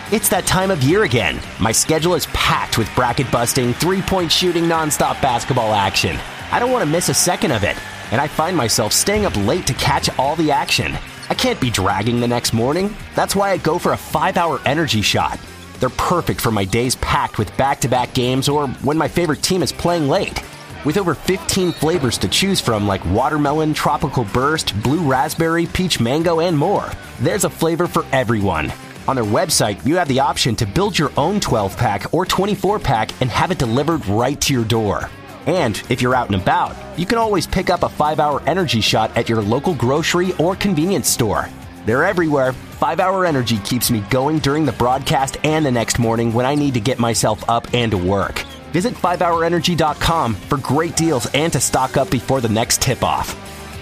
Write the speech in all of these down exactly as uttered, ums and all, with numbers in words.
It's that time of year again. My schedule is packed with bracket-busting, three-point shooting, nonstop basketball action. I don't want to miss a second of it, and I find myself staying up late to catch all the action. I can't be dragging the next morning. That's why I go for a five-hour energy shot. They're perfect for my days packed with back-to-back games or when my favorite team is playing late. With over fifteen flavors to choose from like watermelon, tropical burst, blue raspberry, peach mango, and more, there's a flavor for everyone. On their website, you have the option to build your own twelve-pack or twenty-four pack and have it delivered right to your door. And if you're out and about, you can always pick up a five-hour energy shot at your local grocery or convenience store. They're everywhere. five-hour Energy keeps me going during the broadcast and the next morning when I need to get myself up and to work. Visit five hour energy dot com for great deals and to stock up before the next tip-off.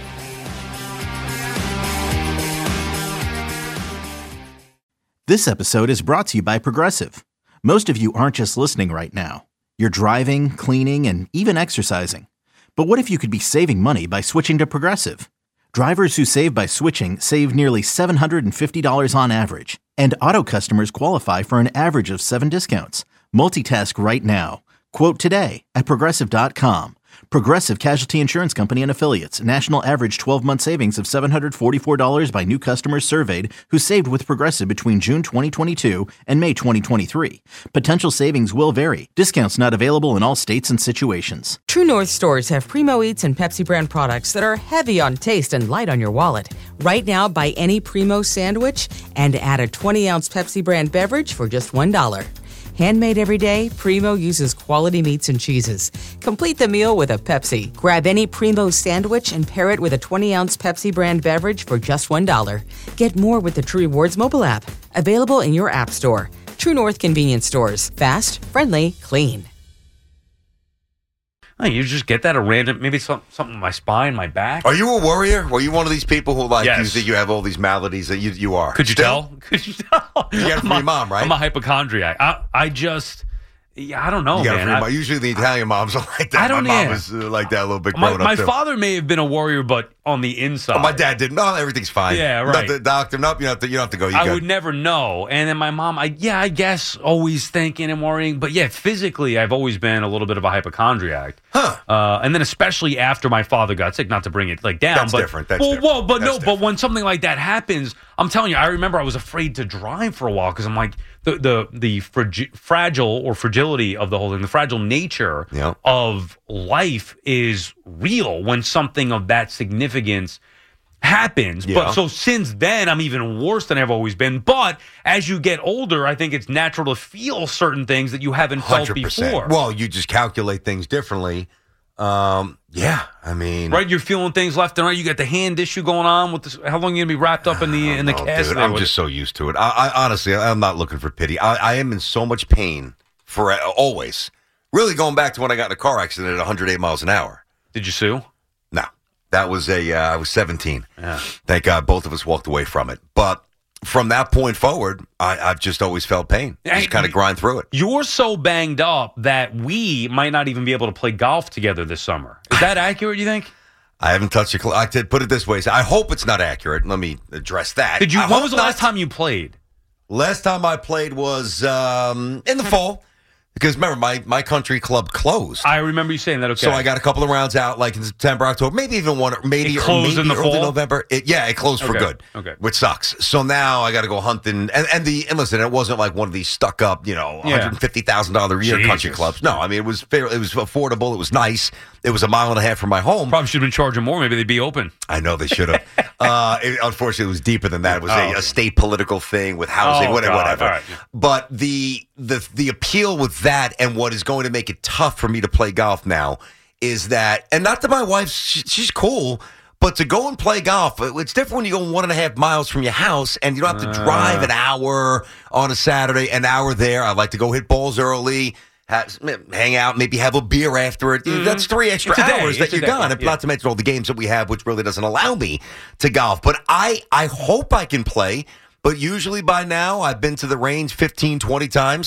This episode is brought to you by Progressive. Most of you aren't just listening right now. You're driving, cleaning, and even exercising. But what if you could be saving money by switching to Progressive? Drivers who save by switching save nearly seven hundred fifty dollars on average. And auto customers qualify for an average of seven discounts. Multitask right now. Quote today at Progressive dot com. Progressive Casualty Insurance Company and Affiliates. National average twelve-month savings of seven hundred forty-four dollars by new customers surveyed who saved with Progressive between June twenty twenty-two and May twenty twenty-three. Potential savings will vary. Discounts not available in all states and situations. True North stores have Primo Eats and Pepsi brand products that are heavy on taste and light on your wallet. Right now, buy any Primo sandwich and add a twenty-ounce Pepsi brand beverage for just one dollar. Handmade every day, Primo uses quality meats and cheeses. Complete the meal with a Pepsi. Grab any Primo sandwich and pair it with a twenty-ounce Pepsi brand beverage for just one dollar. Get more with the True Rewards mobile app. Available in your app store. True North convenience stores. Fast, friendly, clean. Oh, you just get that a random, maybe some, something in my spine, my back. Are you a worrier? Were you one of these people who like Yes. you think you have all these maladies that you you are? Could you Still? tell? Could you tell? You got it I'm from a- your mom, right? I'm a hypochondriac. I, I just, yeah, I don't know, You got it man. from your I- mom. Usually the Italian moms are like that. I don't my mom know. was uh, like that a little bit my growing my up too. father may have been a warrior, but on the inside. Oh, my dad didn't. No, everything's fine. Yeah, Not right. the doctor. Nope, you don't have to, you don't have to go. You I good. would never know. And then my mom, I yeah, I guess always thinking and worrying. But yeah, physically, I've always been a little bit of a hypochondriac. Huh. Uh, and then especially after my father got sick, not to bring it like down. That's but, different. That's well, different. well, but That's no, different. but when something like that happens, I'm telling you, I remember I was afraid to drive for a while because I'm like, the the the fragi- fragile or fragility of the whole thing, the fragile nature Yeah. of life is real when something of that significance happens. Yeah. But so since then, I'm even worse than I've always been. But as you get older, I think it's natural to feel certain things that you haven't one felt hundred percent. before. Well, you just calculate things differently. Um, yeah, I mean, Right, you're feeling things left and right. You got the hand issue going on with this. How long are you gonna be wrapped up in the in the no, cast? dude, there I'm with- just so used to it. I, I honestly, I'm not looking for pity. I, I am in so much pain for always. Really, going back to when I got in a car accident at one hundred eight miles an hour. Did you sue? No, that was a. Uh, I was seventeen. Yeah. Thank God, both of us walked away from it. But from that point forward, I, I've just always felt pain. Hey, Just kind of grind through it. You're so banged up that we might not even be able to play golf together this summer. Is that accurate? You think? I haven't touched a. Cl- I did put it this way. I hope it's not accurate. Let me address that. Did you? I When hope was the not. last time you played? Last time I played was um, in the fall. Because remember, my, my country club closed. I remember you saying that. Okay. So I got a couple of rounds out, like in September, October, maybe even one, maybe, It or closed maybe in the early fall? November. It, yeah, it closed for Okay, good. okay. Which sucks. So now I got to go hunting, and and the and listen, it wasn't like one of these stuck up, you know, Yeah. one hundred fifty thousand dollar a year Jesus. country clubs. No, I mean it was fair, it was affordable, it was nice. It was a mile and a half from my home. Probably should have been charging more. Maybe they'd be open. I know they should have. uh, it, unfortunately, it was deeper than that. It was Oh, a, okay. a state political thing with housing, Oh, whatever. God. whatever. All right. But the the the appeal with that and what is going to make it tough for me to play golf now is that, and not that my wife, she, she's cool, but to go and play golf, it's different when you go one and a half miles from your house and you don't have to drive an hour on a Saturday, an hour there. I like to go hit balls early. Have, hang out, maybe have a beer after it. Mm-hmm. That's three extra It's a day. hours that It's a you're day. gone. And Yeah. not to mention all the games that we have, which really doesn't allow me to golf. But I, I hope I can play. But usually by now, I've been to the range fifteen, twenty times.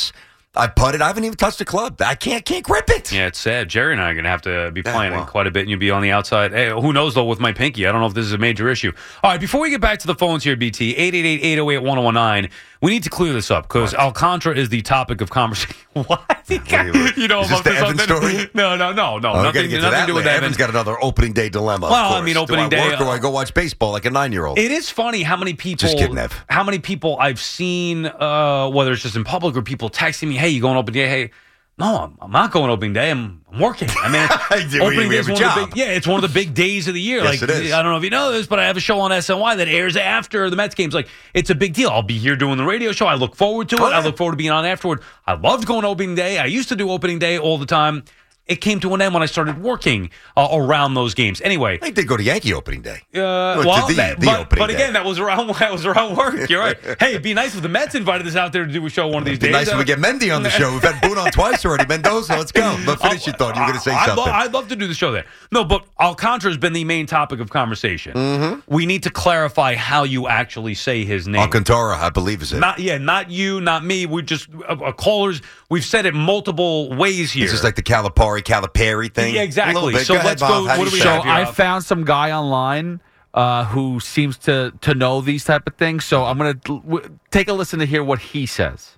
I putted. I haven't even touched the club. I can't can't grip it. Yeah, it's sad. Jerry and I are going to have to be Yeah, playing well. it quite a bit, and you'll be on the outside. Hey, who knows, though, with my pinky? I don't know if this is a major issue. All right, before we get back to the phones here, B T, eight eight eight, eight oh eight, one oh one nine, we need to clear this up because Alcantara is the topic of conversation. What? you know, Is this about the Evan something? story? No, no, no, no. Oh, we nothing gotta get to nothing that to do with later. Evan. Evan's got another opening day dilemma. of Well, I course. mean, opening do I day, work or uh, I go watch baseball like a nine-year-old? It is funny how many people, Just kidding, Ev. how many people I've seen, uh, whether it's just in public or people texting me, hey, you going opening day? Hey, no, I'm, I'm not going opening day. I'm, I'm working. I mean, Do we- opening we day have is a one of the job. big, yeah, it's one of the big days of the year. Yes, like, it is. I don't know if you know this, but I have a show on S N Y that airs after the Mets games. Like, it's a big deal. I'll be here doing the radio show. I look forward to it. Oh, yeah. I look forward to being on afterward. I loved going opening day. I used to do opening day all the time. It came to an end when I started working uh, around those games. Anyway, I did go to Yankee opening day. uh, Well, well, to the- that- the but, opening but day. again, that was around that was around work. You're right. Hey, it'd be nice if the Mets invited us out there to do a show one of these It'd be days. nice if Uh, we get Mendy on the show. We've had Boone on twice already. Mendoza, let's go. But finish your thought. You were going to say I'd something. Lo- I'd love to do the show there. No, but Alcantara has been the main topic of conversation. Mm-hmm. We need to clarify how you actually say his name. Alcantara, I believe, is it. Not yeah, not you, not me. We just uh, uh, callers. We've said it multiple ways here. It's just like the Calipari, Calipari thing. Yeah, exactly. A little bit. So Go ahead, let's Bob. go- How what you do we say So it? have here? I found some guy online uh, who seems to to know these type of things. So I'm gonna l- w- take a listen to hear what he says.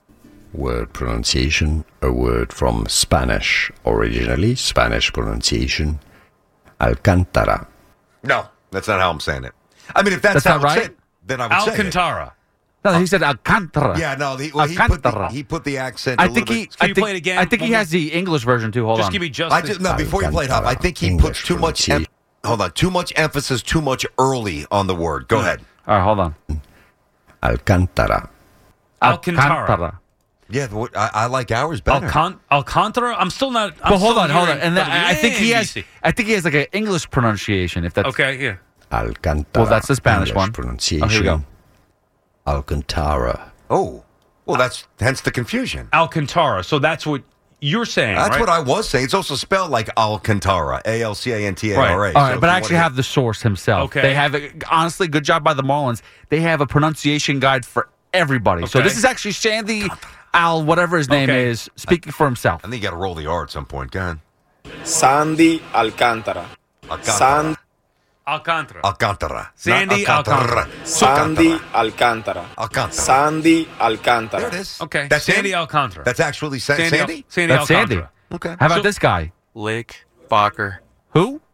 Word pronunciation, a word from Spanish, originally Spanish pronunciation, Alcántara. No, that's not how I'm saying it. I mean, if that's, That's how not it's right? said, then I would say it. Alcantara. No, he said Alcántara. Yeah, no, he, well, he, put the, Alcántara. he put the accent a I little think bit. he. Can I you think, play it again? I think he One has the English version too. Hold Just on. give me just. I the- just, no, before you play it up, I think he English puts too much. Em- pronunciation. hold on, too much emphasis, too much early on the word. Go ahead. All right, hold on. Alcántara. Alcantara. Yeah, the, word- I, I like ours better. Alcan- Alcantara. I'm still not. I'm But hold still on, hold on. hearing And then I I think he has. W N B C. I think he has like an English pronunciation. If that's Okay, yeah. Alcántara. Well, that's the Spanish English one. pronunciation. Oh, here we go. Alcantara. oh, well, that's hence the confusion. Alcantara. So that's what you're saying. That's right? what I was saying. It's also spelled like Alcantara, A L C A N T A R A. Right. So All right, if but you I actually wanna- have the source himself. Okay. They have, a, honestly, good job by the Marlins. They have a pronunciation guide for everybody. So Okay. this is actually Sandy Al, whatever his name Okay. is, speaking for himself. I think you got to roll the R at some point. Go ahead. Sandy Alcántara. Alcantara. San- Alcantara. Alcantara. Sandy Not Alcantara. Sandy Alcántara. Alcantara. Sandy Alcántara. There it is. Okay. That's Sandy him? Alcantara. That's actually Sa- Sandy. Sandy? Al- Sandy That's Sandy. Alcantara. Okay. How about So- this guy? Lick Bacher. Who?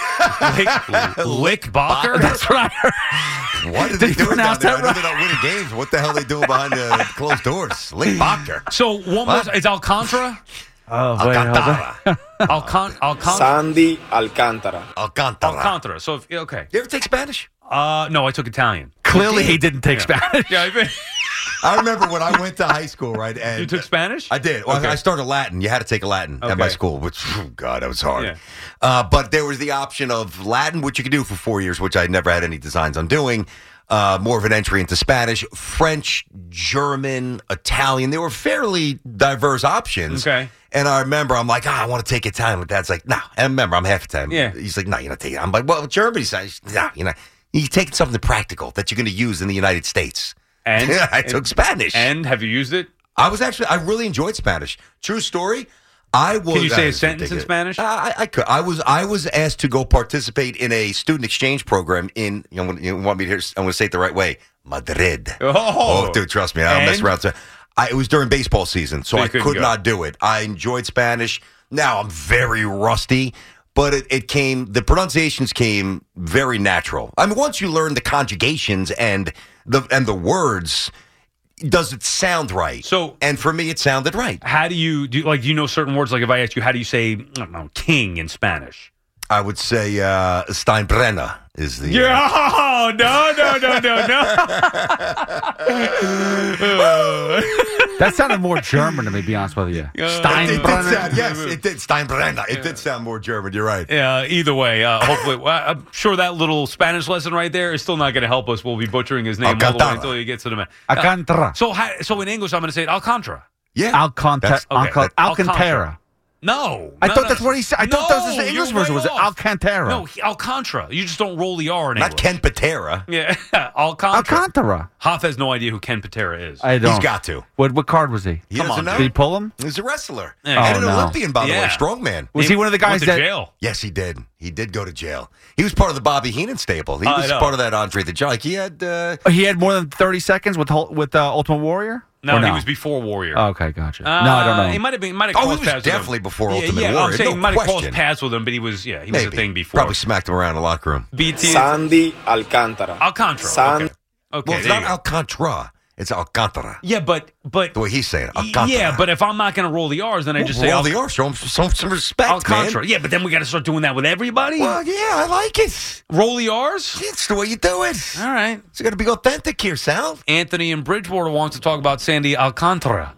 Lick, Lick Bacher? That's what I heard. What is Did he you doing down pronounce there? I that know right? they're not winning games. What the hell are they doing behind the closed doors? Lee Bacher. So one What? more. It's Alcantara? Oh, wait, hold on. Alcantara. Alcan- Alcantara? Sandy Alcántara. Alcantara. Alcantara. So, if, okay. You ever take Spanish? Uh, no, I took Italian. Clearly, he didn't take Yeah. Spanish. Yeah, I- I remember when I went to high school, right? And you took Spanish? I did. Well, Okay. I started Latin. You had to take a Latin at my Okay. school, which, oh, God, that was hard. Yeah. Uh, but there was the option of Latin, which you could do for four years, which I never had any designs on doing. Uh, more of an entry into Spanish, French, German, Italian. They were fairly diverse options. Okay. And I remember I'm like, ah, I want to take Italian. My dad's like, no. And remember, I'm half Italian. Yeah. He's like, no, you're not taking it. I'm like, well, German. He's like, no, you're not. You're taking something practical that you're going to use in the United States. And I took Spanish. And have you used it? I was actually, I really enjoyed Spanish. True story. I was. Can you say uh, a it's sentence in ridiculous. Spanish? Uh, I, I could. I was. I was asked to go participate in a student exchange program in. You, know, you want me to hear? I'm going to say it the right way. Madrid. Oh. dude, trust me. I don't mess And? around. So I, it was during baseball season, so, So you I couldn't could go. not do it. I enjoyed Spanish. Now I'm very rusty. But it, it came, the pronunciations came very natural. I mean, once you learn the conjugations and the and the words, does it sound right? So- and for me, it sounded right. How do you do? Like, do you know certain words? Like, if I asked you, how do you say, I don't know, king in Spanish? I would say uh, Steinbrenner is the. Yeah, oh, no, no, no, no, no. That sounded more German to me, to be honest with you. It did Steinbrenner. sound, yes, it did. Steinbrenner. It did sound more German. You're right. Yeah, either way, uh, hopefully, well, I'm sure that little Spanish lesson right there is still not going to help us. We'll be butchering his name all the way Alcantara. until he gets to the man. Alcantara. So, how, so in English, I'm going to say it Alcantara. Yeah. Alcantara. That's- okay. Alca- Alcantara. Alcantara. No. I no, thought no. that's what he said. I thought that was No, the English you're version. way Was it off. Alcantara? No, he- Alcantara. You just don't roll the R in Not English. Ken Patera. Yeah, Alcantara. Alcantara. Hoff has no idea who Ken Patera is. I don't. He's got to. What what card was he? He Come doesn't on, know. Did he pull him? He's a wrestler. Yeah. And Oh, an no. Olympian, by the Yeah. way. Strongman. Was he one of the guys went to that? jail? Yes, he did. He did go to jail. He was part of the Bobby Heenan stable. He I was know. part of that Andre the Giant. Like he had. Uh, He had more than thirty seconds with Hul- with uh, Ultimate Warrior. No, Or he was before Warrior. Oh, okay, gotcha. Uh, no, I don't know. He might have been. Might have Oh, crossed he was paths with definitely him. before yeah, Ultimate yeah, Warrior, I'm saying no he might have crossed question. paths with him, but he was yeah, he was maybe. a thing before. Probably smacked him around in the locker room. B T is Sandy Alcantara. Alcantara. San- Okay, okay Well, it's there not you go. Alcantara. It's Alcantara. Yeah, but but The way he's saying it. y- Alcantara. yeah, but if I'm not going to roll the R's, then I just say Roll Al- the R. Show him some, some respect, Alcantara. man. Yeah, but then we got to start doing that with everybody. Well, yeah, I like it. Roll the R's. It's the way you do it. All right. It's got to be authentic here, Sal. Anthony in Bridgewater wants to talk about Sandy Alcantara.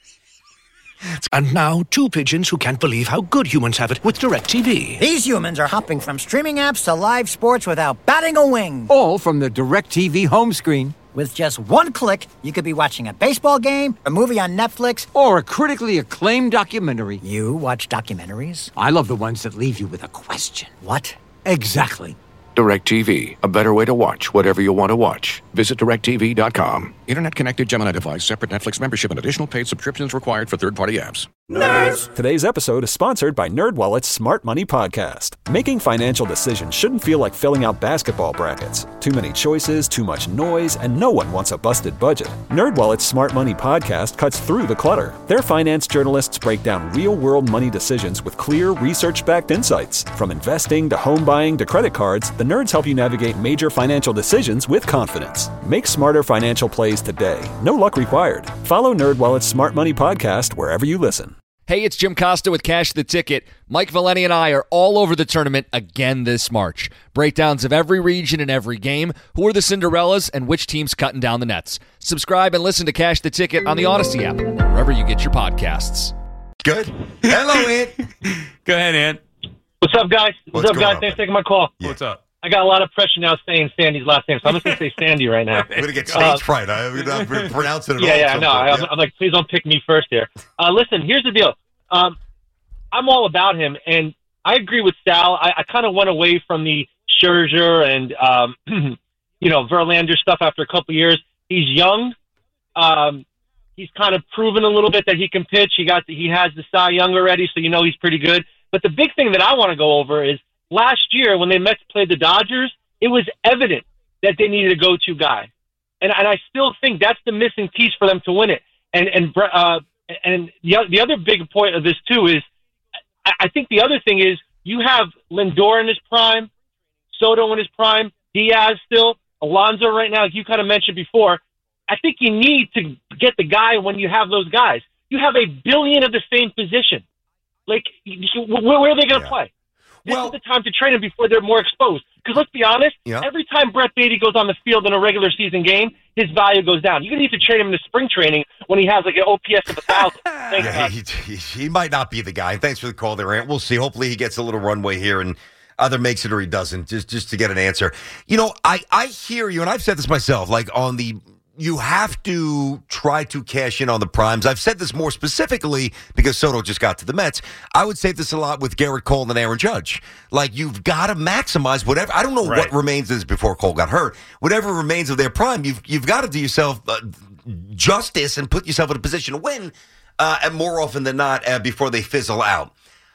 And now, two pigeons who can't believe how good humans have it with DirecTV. These humans are hopping from streaming apps to live sports without batting a wing. All from the DirecTV home screen. With just one click, you could be watching a baseball game, a movie on Netflix, Or a critically acclaimed documentary. You watch documentaries? I love the ones that leave you with a question. What? Exactly. DirecTV, a better way to watch whatever you want to watch. Visit direct T V dot com. Internet-connected Gemini device, separate Netflix membership, and additional paid subscriptions required for third-party apps. Today's episode is sponsored by NerdWallet's Smart Money Podcast. Making financial decisions shouldn't feel like filling out basketball brackets. Too many choices, too much noise, and no one wants a busted budget. NerdWallet's Smart Money Podcast cuts through the clutter. Their finance journalists break down real-world money decisions with clear, research-backed insights. From investing to home buying to credit cards, the nerds help you navigate major financial decisions with confidence. Make smarter financial plays today. No luck required. Follow NerdWallet's Smart Money Podcast wherever you listen. Hey, it's Jim Costa with Cash the Ticket. Mike Valeni and I are all over the tournament again this March. Breakdowns of every region and every game, who are the Cinderellas, and which team's cutting down the nets. Subscribe and listen to Cash the Ticket on the Odyssey app, wherever you get your podcasts. Good. Hello, Ant. Go ahead, Ant. What's up, guys? What's, What's up, going guys? on, Thanks for taking my call. Yeah. What's up? I got a lot of pressure now saying Sandy's last name, so I'm just going to say Sandy right now. We're going to get stage Uh, fright. I'm going to pronounce it at all. Yeah, at yeah, some no. point. I'm, Yeah. I'm like, please don't pick me first here. Uh, listen, here's the deal. Um, I'm all about him, and I agree with Sal. I, I kind of went away from the Scherzer and, um, you know, Verlander stuff after a couple of years. He's young. Um, he's kind of proven a little bit that he can pitch. He got the, he has the Cy Young already, so you know he's pretty good. But the big thing that I want to go over is last year when the Mets played the Dodgers, it was evident that they needed a go-to guy. And, and I still think that's the missing piece for them to win it. And and uh, and the, the other big point of this, too, is I, I think the other thing is you have Lindor in his prime, Soto in his prime, Diaz still, Alonso right now, like you kind of mentioned before. I think you need to get the guy when you have those guys. You have a billion of the same position. Like, where, where are they going to Yeah. play? This Well- is the time to train them before they're more exposed. Because let's be honest, Yeah. every time Brett Beatty goes on the field in a regular season game, his value goes down. You need to train him in the spring training when he has like an O P S of a thousand. Thanks, Yeah, God. he, he, he might not be the guy. Thanks for the call there, Ant. We'll see. Hopefully he gets a little runway here and either makes it or he doesn't, just just to get an answer. You know, I, I hear you, and I've said this myself, like on the you have to try to cash in on the primes. I've said this more specifically because Soto just got to the Mets. I would say this a lot with Garrett Cole and Aaron Judge. Like, you've got to maximize whatever. I don't know Right. what remains of this before Cole got hurt. Whatever remains of their prime, you've you've got to do yourself uh, justice and put yourself in a position to win, uh, and more often than not, uh, before they fizzle out.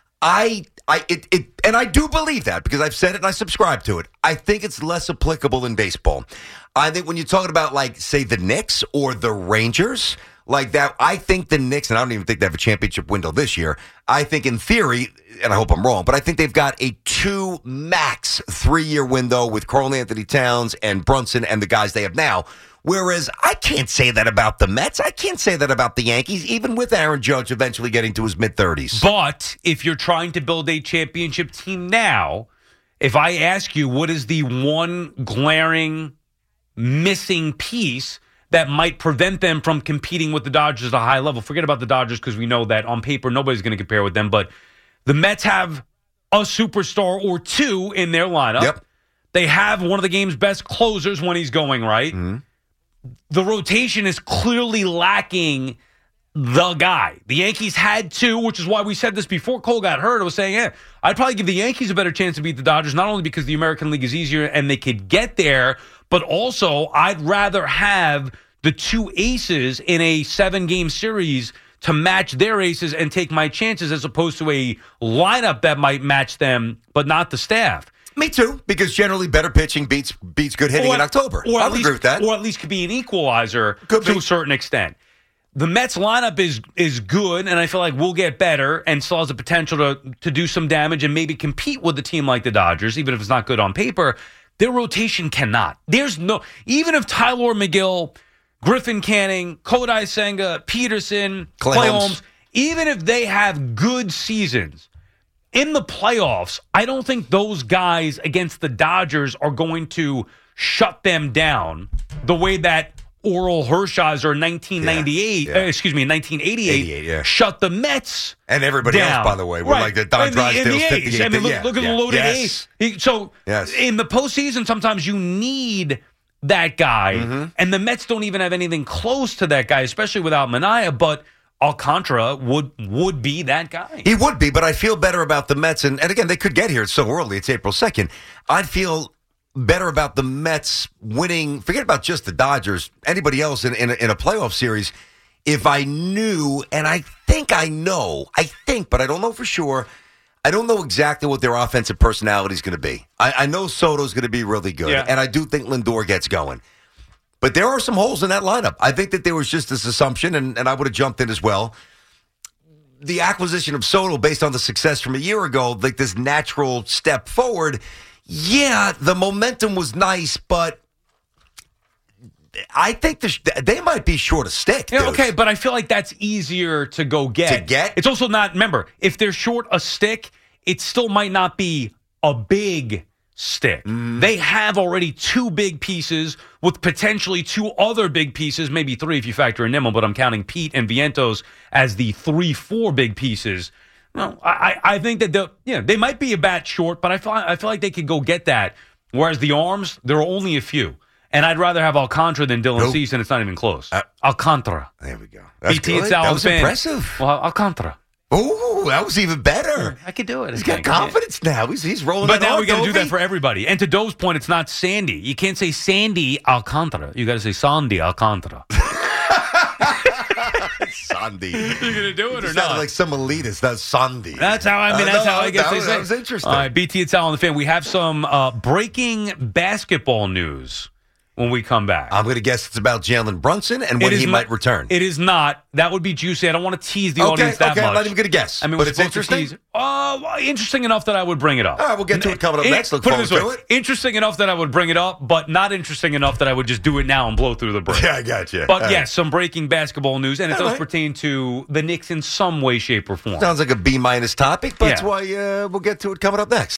I, I, it, it, and I do believe that because I've said it and I subscribe to it. I think it's less applicable in baseball. I think when you're talking about, like, say, the Knicks or the Rangers, like that, I think the Knicks, and I don't even think they have a championship window this year. I think in theory, and I hope I'm wrong, but I think they've got a two max three year window with Karl Anthony Towns and Brunson and the guys they have now. Whereas I can't say that about the Mets. I can't say that about the Yankees, even with Aaron Judge eventually getting to his mid-thirties. But if you're trying to build a championship team now, if I ask you what is the one glaring missing piece that might prevent them from competing with the Dodgers at a high level, forget about the Dodgers because we know that on paper nobody's going to compare with them, but the Mets have a superstar or two in their lineup. Yep. They have one of the game's best closers when he's going right. Mm-hmm. The rotation is clearly lacking the guy. The Yankees had two, which is why we said this before Cole got hurt. I was saying, yeah, I'd probably give the Yankees a better chance to beat the Dodgers, not only because the American League is easier and they could get there, but also I'd rather have the two aces in a seven-game series to match their aces and take my chances as opposed to a lineup that might match them, but not the staff. Me too, because generally better pitching beats beats good hitting Or- in October. Or I at would least, agree with that. Or at least could be an equalizer Could to be. a certain extent. The Mets lineup is is good, and I feel like we'll get better and still has the potential to, to do some damage and maybe compete with a team like the Dodgers, even if it's not good on paper. Their rotation cannot. There's no, even if Tyler McGill, Griffin Canning, Kodai Senga, Peterson, Clay Clay Holmes. Holmes, even if they have good seasons, in the playoffs, I don't think those guys against the Dodgers are going to shut them down the way that Oral Hershiser in nineteen ninety-eight, Yeah, yeah. uh, excuse me, nineteen eighty-eight, eighty-eight, yeah. shut the Mets And everybody down. else, by the way, were Right. like the Don In the- in Drysdale's the fifty-eight. ace. I mean, look, yeah, look at yeah. the loaded yes. ace. He, so Yes. in the postseason, sometimes you need that guy, Mm-hmm. and the Mets don't even have anything close to that guy, especially without Manaea, but Alcantara would would be that guy. He would be, but I feel better about the Mets. And, and again, they could get here. It's so early. It's April second. I'd feel better about the Mets winning. Forget about just the Dodgers. Anybody else in, in, a, in a playoff series. If I knew, and I think I know, I think, but I don't know for sure. I don't know exactly what their offensive personality is going to be. I, I know Soto's going to be really good. Yeah. And I do think Lindor gets going. But there are some holes in that lineup. I think that there was just this assumption, and, and I would have jumped in as well. The acquisition of Soto based on the success from a year ago, like this natural step forward, yeah, the momentum was nice, but I think the, they might be short of stick. Yeah, dude. okay, but I feel like that's easier to go get. To get? It's also not, remember, if they're short a stick, it still might not be a big stick. Mm. They have already two big pieces with potentially two other big pieces, maybe three if you factor in Nimmo, but I'm counting Pete and Vientos as the three, four big pieces. No, I, I think that the yeah they might be a bat short, but I feel I feel like they could go get that. Whereas the arms, there are only a few, and I'd rather have Alcantara than Dylan Nope. Cease, and it's not even close. Uh, Alcantara. There we go. That's B T, good. it's Al That was fan. impressive. Well, Alcantara. Oh, that was even better. I could do it. He's I got think. confidence now. He's he's rolling. But that now R, we got to do Dovey. that for everybody. And to Doe's point, it's not Sandy. You can't say Sandy Alcantara. You got to say Sandy Alcantara. Sandy. You gonna do it or It sounded not? like some elitist. That's Sandy. That's how I mean. Uh, that's no, how I guess that they was, say. that was interesting. All right, B T, it's Al on the fan. We have some uh, breaking basketball news when we come back. I'm going to guess it's about Jalen Brunson and when It is he not- might return. It is not. That would be juicy. I don't want to tease the Okay, audience that okay, much. I'm not even gonna guess, I mean, but we're it's supposed to interesting? tease- Uh, well, interesting enough that I would bring it up. All right, we'll get to it coming up In- next. Look put forward it this to way. it. Interesting enough that I would bring it up, but not interesting enough that I would just do it now and blow through the break. Yeah, I got you. But All yes, right. some breaking basketball news, and it All does right. pertain to the Knicks in some way, shape, or form. Sounds like a B minus topic, but that's Yeah. why uh, we'll get to it coming up next.